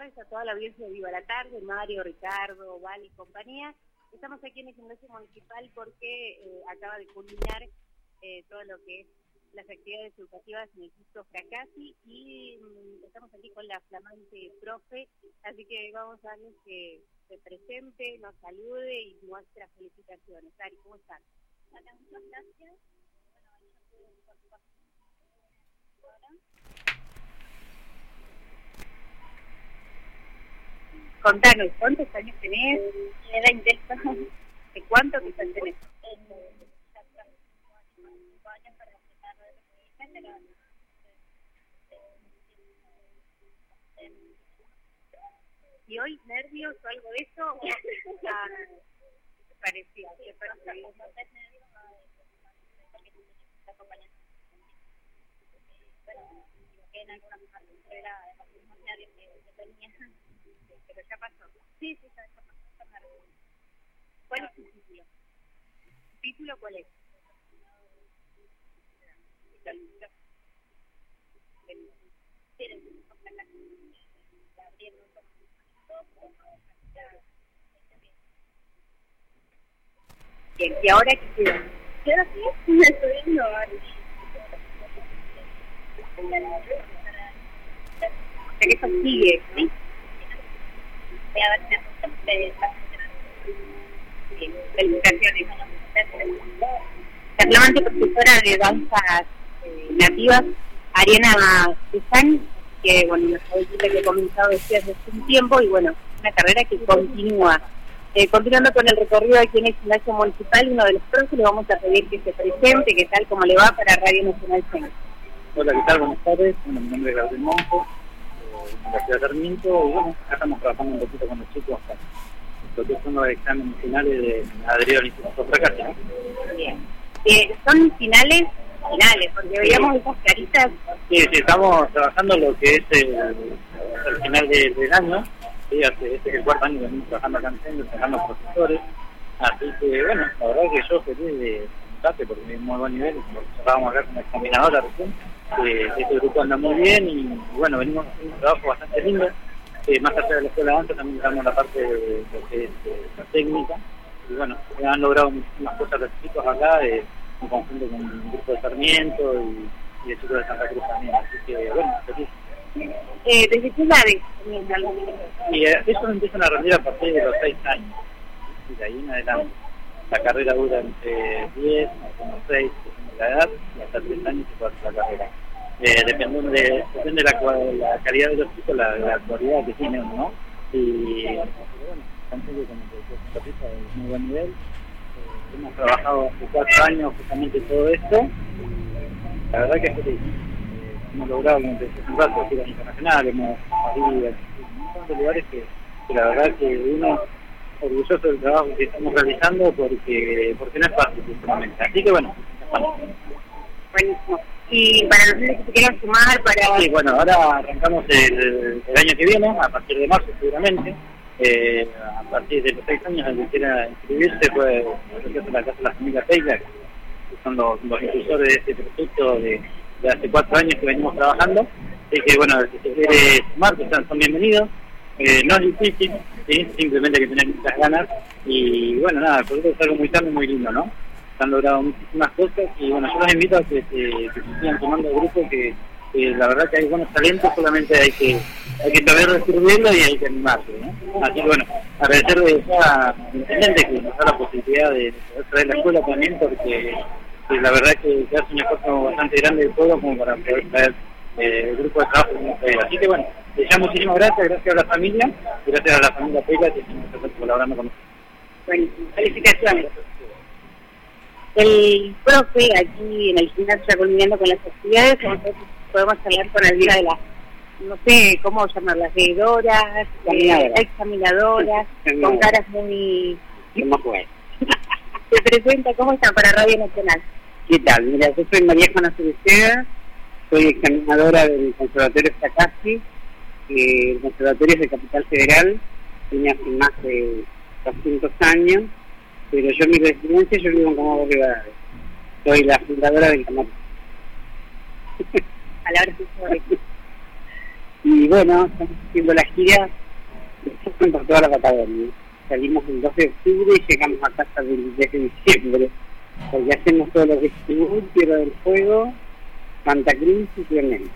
tardes a toda la audiencia de Viva la Tarde, Mario, Ricardo, Val y compañía. Estamos aquí en el Gimnasio Municipal porque acaba de culminar todo lo que es las actividades educativas en el curso Fracassi y estamos aquí con la flamante profe, así que vamos a darles que se presente, nos salude y nuestras felicitaciones. Ari, ¿cómo están? Hola, muchas gracias. Contanos, ¿cuántos años tenés? 20. ¿De cuánto quizás tenés? ¿Y hoy nervios o algo de eso? Parecía, ¿qué parecía? En alguna parte era de los mismos nervios que tenía. Pero ya pasó. Sí, ya pasó. ¿Cuál es tu título? ¿Tu título cuál es? Bien, ¿y ahora qué queda? ¿Qué hora sí? Me estoy viendo O sea que eso sigue, ¿sí? voy a ver si Bien, felicitaciones. La flamante profesora de danzas nativas, Ariana Cezán, que bueno, nos ha que ha comenzado desde hace un tiempo y bueno, una carrera que continúa. Continuando con el recorrido aquí en el Gimnasio Municipal, uno de los profes le vamos a pedir que se presente, que tal como le va para Radio Nacional Centro. Hola, ¿qué tal? Buenas tardes. Bueno, mi nombre es Gabriel Monjo, de la Universidad de Sarmiento, y bueno, acá estamos trabajando un poquito con los chicos hasta lo que son los exámenes finales de adherido al Instituto Fracassi, ¿no? Bien. Son finales, porque veíamos esas caritas. Sí, estamos trabajando lo que es el final del año. Sí, este es el cuarto año que venimos trabajando acá en centro, trabajando profesores. Así que, bueno, la verdad que yo feliz de contarte porque es muy buen nivel. Trabajábamos acá con la examinadora recién. Este grupo anda muy bien y, bueno, venimos haciendo un trabajo bastante lindo. Más allá de la escuela de danza, también estamos en la parte de lo que es la técnica. Y, bueno, han logrado muchísimas cosas los chicos acá, en conjunto con un grupo de Sarmiento y de chicos de Santa Cruz también. Así que, bueno, feliz. ¿Desde qué edades? Y eso empiezan a rendir a partir de los 6 años, y de ahí en adelante. La carrera dura entre 10, unos 6, depende de la edad, y hasta 3 años se puede hacer la carrera. Depende de la calidad de los chicos, la cualidad que tienen, ¿no? Y bueno, tampoco como que es muy buen nivel. Hemos trabajado hace 4 años justamente todo esto. La verdad que es feliz. Hemos logrado, como te decía hace un rato, giras internacionales, hemos ido a un montón de lugares que la verdad que uno orgulloso del trabajo que estamos realizando porque no es fácil últimamente. Así que bueno, buenísimo. Y para los niños que se quieran sumar para... Sí, bueno, ahora arrancamos el año que viene, a partir de marzo seguramente. A partir de los 6 años, el que quiera inscribirse puede acercarse a la Casa de la Familia Peila, que son los impulsores de este proyecto de hace 4 años que venimos trabajando. Así que bueno, si se quiere sumar, pues son bienvenidos. No es difícil, ¿sí? Simplemente hay que tener muchas ganas. Y bueno, nada, por eso es algo muy sano y muy lindo, ¿no? Se han logrado muchísimas cosas y bueno, yo los invito a que se sigan tomando el grupo, que la verdad que hay buenos talentos, solamente hay que saber descubrirlo y hay que animarse, ¿no? Así que bueno, agradecerle a intendente que nos da la posibilidad de traer la escuela también, porque la verdad que hace un esfuerzo bastante grande de todo como para poder traer el grupo de trabajo que hemos traído. Así que bueno, ya muchísimas gracias a la familia, gracias a la familia Peila que siempre está colaborando con nosotros. Bueno, felicitaciones. El profe aquí en el gimnasio ya culminando con las actividades, podemos hablar con alguna de las, no sé cómo llamarlas, veedoras, examinadoras, con caras muy... Se presenta, ¿cómo está para Radio Nacional? ¿Qué tal? Mira, yo soy María Juana Cereceda, soy examinadora del Conservatorio Fracassi. El Conservatorio es de Capital Federal, tiene hace más de 200 años, pero yo mi residencia, yo vivo en Comodoro Rivadavia. Soy la fundadora del Camarín. Palabras mejores. Y bueno, estamos haciendo la gira por toda la Patagonia. Salimos el 2 de octubre y llegamos a casa el 10 de diciembre, porque hacemos todo lo que es Chubut, Tierra del Fuego, Santa Cruz y Clemente.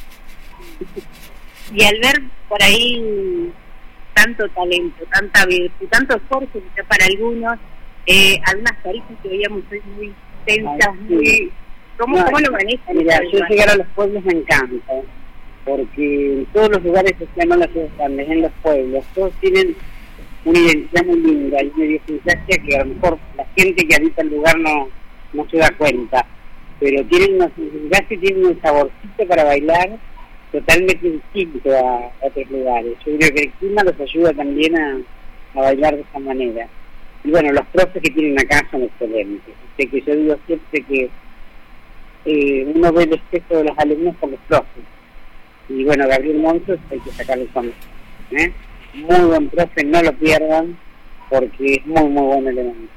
Y al ver por ahí tanto talento, tanta virtud, tanto esfuerzo quizá para algunos, algunas tarifas que veíamos muy tensas, muy... ¿Cómo lo manejan? Mira, yo llegar a los pueblos me encanta, porque en todos los lugares, o sea, no en las ciudades grandes, en los pueblos, todos tienen una identidad muy linda y una idiosincrasia que a lo mejor la gente que habita el lugar no se da cuenta, pero tienen una idiosincrasia y tienen un saborcito para bailar totalmente distinto a otros lugares. Yo creo que el clima los ayuda también a bailar de esa manera. Y bueno, los profes que tienen acá son excelentes. Así que yo digo siempre que uno ve el espejo de los alumnos por los profes. Y bueno, Gabriel Monzos hay que sacarle con eso. Muy buen profe, no lo pierdan, porque es muy bueno el elemento.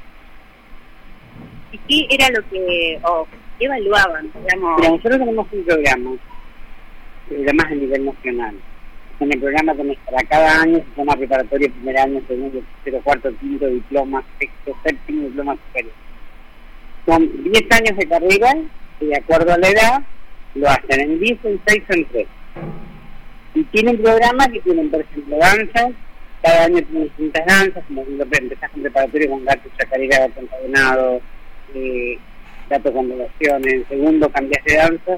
¿Y qué era lo que evaluaban, digamos? Mira, nosotros tenemos un programa a nivel nacional. En el programa tenés para cada año, se llama preparatoria, primer año, segundo, tercero, cuarto, quinto, diploma, sexto, séptimo, diploma superior. Son 10 años de carrera, y de acuerdo a la edad, lo hacen en 10, en 6 o en 3. Y tienen programas que tienen, por ejemplo, danzas, cada año tienen distintas danzas, como empezás con preparatoria con gato, chacarera, gato encadenado, gato con relaciones, segundo cambias de danza.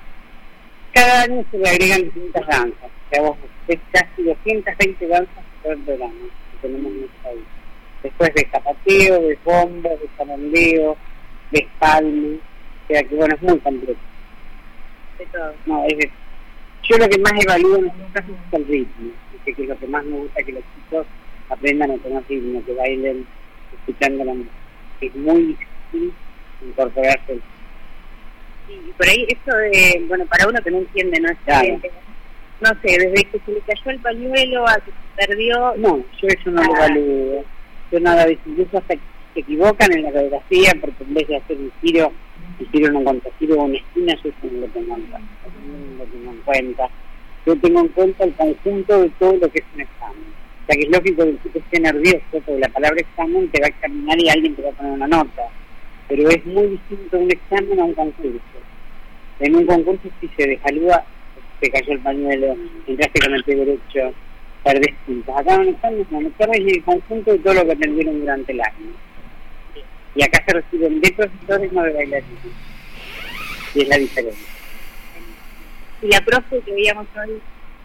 Cada año se le agregan distintas danzas, o sea, vos ves casi 220 danzas por el programa que tenemos en nuestro país. Después de zapateo, de bombo, de zarandeo, de espalme, o sea que bueno, es muy completo. De todo. No, yo lo que más evalúo en estos casos es el ritmo, que es lo que más me gusta, que los chicos aprendan a tener ritmo, que bailen escuchando la música. Es muy difícil incorporarse. Sí, y por ahí esto de, bueno, para uno que no entiende, ¿no? Claro. No sé, desde que se le cayó el pañuelo a que se perdió... No, yo eso no lo evalúo. Yo nada de eso, incluso hasta que se equivocan en la coreografía, porque en vez de hacer un giro, hicieron un contragiro o una esquina, yo eso no lo tengo en cuenta. Yo tengo en cuenta el conjunto de todo lo que es un examen. O sea que es lógico que el chico esté nervioso, porque la palabra examen te va a examinar y alguien te va a poner una nota. Pero es muy distinto un examen a un concurso. En un concurso si se devalúa, te cayó el pañuelo, entraste con el pie derecho, perdés puntos. Acá en un examen no, perdés el conjunto de todo lo que aprendieron durante el año. Y acá se reciben de profesores, no de bailarines. Y es la diferencia. Y la profe que veíamos hoy...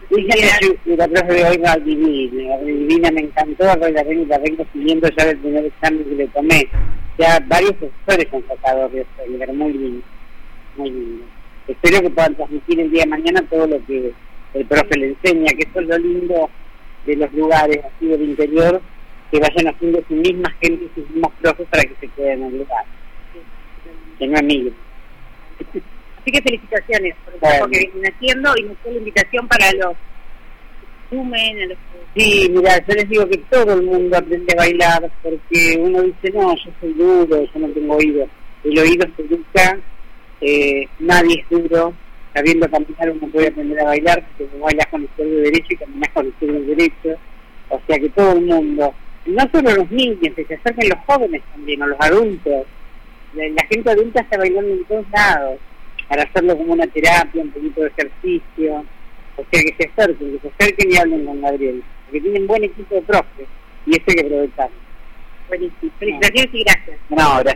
La profe de hoy va divina, me encantó, la vengo siguiendo ya del primer examen que le tomé. Ya varios profesores han sacado de eso, muy lindo, muy lindo. Espero que puedan transmitir el día de mañana todo lo que el profe le enseña, que eso es lo lindo de los lugares así del interior, que vayan haciendo su misma gente, sus mismos profes para que se queden en el lugar, que no emigren. Así que felicitaciones por el trabajo que vienen haciendo, y nos fue la invitación para los que sumen, a los que... Sí, mira, yo les digo que todo el mundo aprende a bailar, porque uno dice, no, yo soy duro, yo no tengo oído. El oído se educa, nadie es duro, sabiendo caminar uno puede aprender a bailar, porque vos bailás con el izquierdo derecho y caminás con el izquierdo derecho, o sea que todo el mundo, y no solo los niños, que se acerquen los jóvenes también, o los adultos, la gente adulta está bailando en todos lados, para hacerlo como una terapia, un poquito de ejercicio, o sea que se acerquen y hablen con Gabriel, porque tienen buen equipo de profes, y eso hay que aprovecharlo. Buenísimo. Felicitaciones y gracias. No, gracias.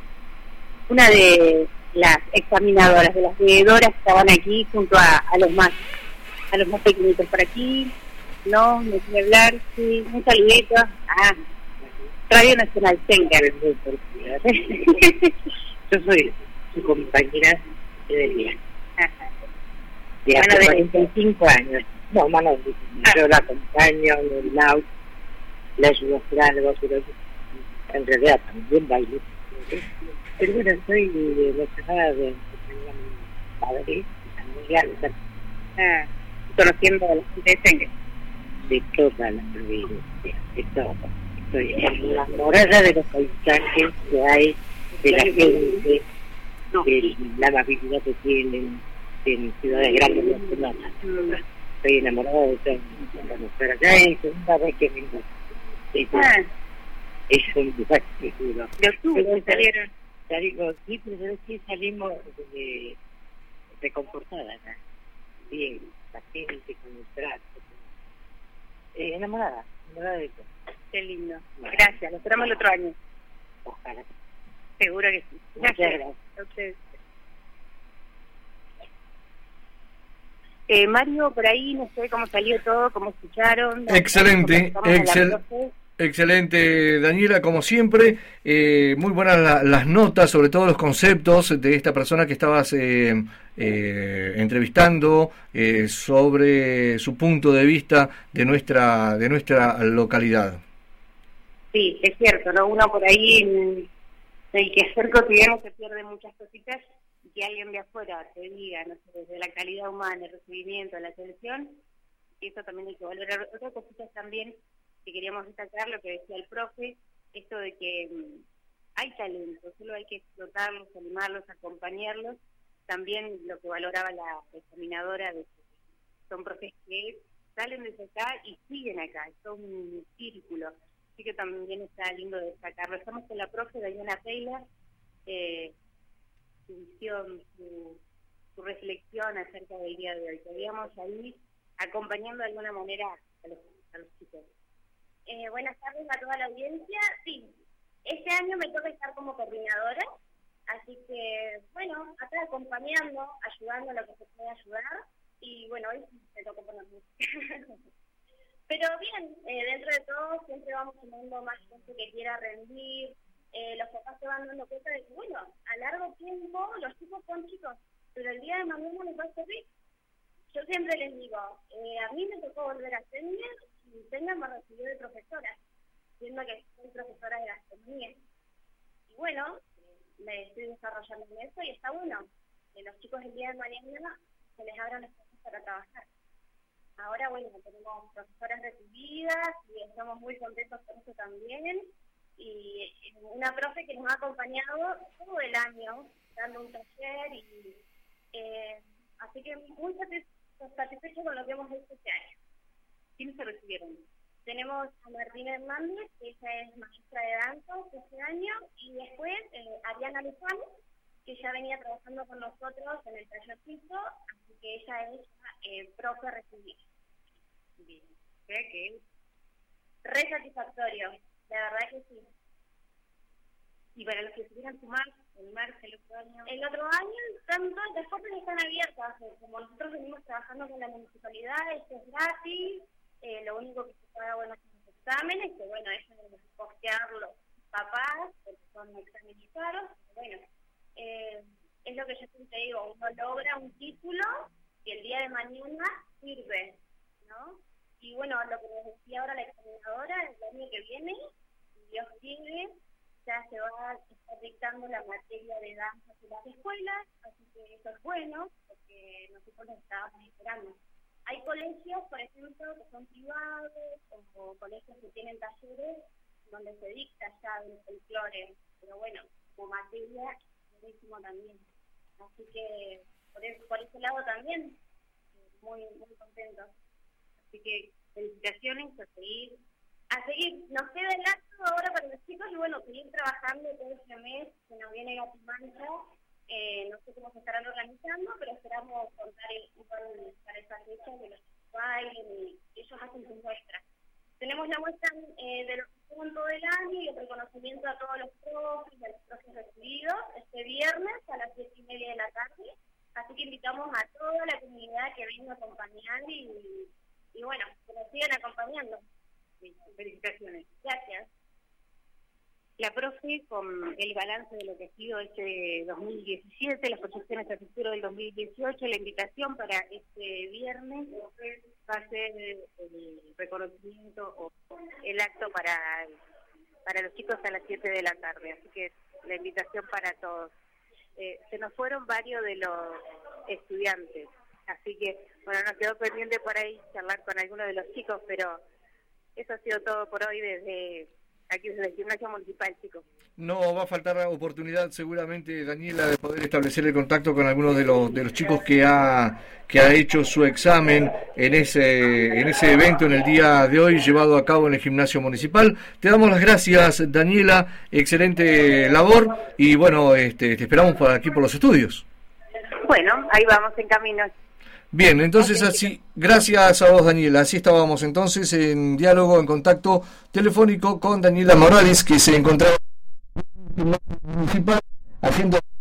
Una de las examinadoras, de las veedoras que estaban aquí junto a los más pequeñitos por aquí, no quiere hablar, sí, un saludito. Radio Nacional Senga. Yo soy su compañera de día. De hace 45 años. No, mano, yo la acompaño en el auto, le ayudo a hacer algo, pero en realidad también bailo. Pero bueno, soy emocionada de acompañar a mi padre, amiga, conociendo a la gente de Senga. de toda la provincia, de todo. Estoy enamorada de los paisajes que hay, de la gente, de la amabilidad que tienen en ciudades grandes nacionales. estoy enamorada de esta mujer acá, es una vez que vengo. Es un espectáculo. De octubre salieron. Salimos, sí, pero es que salimos reconfortada acá. Bien, la gente con el trato. Enamorada de eso. Qué lindo. Bueno. Gracias, lo esperamos el otro año. Ojalá. Seguro que sí. Muchas gracias. A ustedes. Mario, por ahí no sé cómo salió todo, cómo escucharon. Excelente, excelente, Daniela, como siempre. Muy buenas las notas, sobre todo los conceptos de esta persona que estabas entrevistando sobre su punto de vista de nuestra localidad. Sí, es cierto, ¿no? Uno por ahí en el quehacer cotidiano se pierde muchas cositas, y que alguien de afuera te diga, no sé, desde la calidad humana, el recibimiento, la atención, y eso también hay que valorar. Otras cositas también que queríamos destacar, lo que decía el profe, esto de que hay talento, solo hay que explotarlos, animarlos, acompañarlos. También lo que valoraba la examinadora, de que son profes que salen desde acá y siguen acá, es un círculo. Así que también está lindo destacarlo. Estamos con la profe Diana Taylor, su visión, su reflexión acerca del día de hoy. Estaríamos ahí acompañando de alguna manera a los chicos. Buenas tardes a toda la audiencia. Sí, este año me toca estar como coordinadora, así que, bueno, acá acompañando, ayudando a lo que se puede ayudar, y bueno, hoy me tocó poner música. Pero bien, dentro de todo siempre vamos sumando más gente que quiera rendir, los papás se van dando cuenta de que, bueno, a largo tiempo los chicos son chicos, pero el día de mañana les va a servir. Yo siempre les digo, a mí me tocó volver a senior y senior me recibió de profesora, siendo que soy profesora de gastronomía. Y bueno, me estoy desarrollando en eso y está bueno que los chicos el día de mañana se les abran las cosas para trabajar. Ahora, bueno, tenemos profesoras recibidas y estamos muy contentos con eso también. Y una profe que nos ha acompañado todo el año, dando un taller. Así que muy satisfechos con lo que hemos hecho este año. ¿Quiénes se recibieron? Tenemos a Martina Hernández, que ella es maestra de danza este año, y después Ariana Luján, que ya venía trabajando con nosotros en el tallercito, así que ella es profe recibida. Bien. ¿Cree que es re satisfactorio, la verdad que sí. Y para los que se quieran sumar, el marzo, el otro año. El otro año, tanto las puertas están abiertas. Como nosotros venimos trabajando con la municipalidad, esto es gratis. Lo único que se paga, bueno, son los exámenes, que bueno, eso es postear los papás, porque son exámenes caros. Bueno, es lo que yo siempre digo, uno logra un título y el día de mañana sirve, ¿no? Y bueno, lo que nos decía ahora la examinadora, el año que viene, si Dios quiere, ya se va a estar dictando la materia de danza en las escuelas, así que eso es bueno, porque nosotros nos estábamos esperando. Hay colegios, por ejemplo, que son privados, o colegios que tienen talleres donde se dicta ya el folclore, pero bueno, como materia es buenísimo también. Así que por ese lado también, muy, muy contentos. Así que felicitaciones, a seguir. Nos queda el acto ahora para los chicos y bueno, seguir trabajando todo este mes que nos viene Gatimancha. No sé cómo se estarán organizando, pero esperamos contar para esa fecha que los chicos bailen y ellos hacen su muestra. Tenemos la muestra de los que todo el año y el reconocimiento a todos los profes y a los profes recibidos este viernes a las 7:30 de la tarde. Así que invitamos a toda la comunidad que venga a acompañar y bueno, que nos sigan acompañando. Sí, felicitaciones. Gracias. La profe, con el balance de lo que ha sido este 2017, las proyecciones a futuro del 2018, la invitación para este viernes va a ser el reconocimiento o el acto para los chicos a las 7 de la tarde. Así que la invitación para todos. Se nos fueron varios de los estudiantes, así que, bueno, nos quedó pendiente por ahí charlar con algunos de los chicos, pero eso ha sido todo por hoy desde aquí desde el gimnasio municipal, chicos. No va a faltar oportunidad seguramente, Daniela, de poder establecer el contacto con algunos de los chicos que ha hecho su examen en ese evento en el día de hoy llevado a cabo en el gimnasio municipal. Te damos las gracias, Daniela, excelente labor y bueno, te esperamos por aquí por los estudios. Bueno, ahí vamos en camino. Bien, entonces así, gracias a vos, Daniela. Así estábamos entonces en diálogo, en contacto telefónico con Daniela Morales, que se encontraba en el municipal haciendo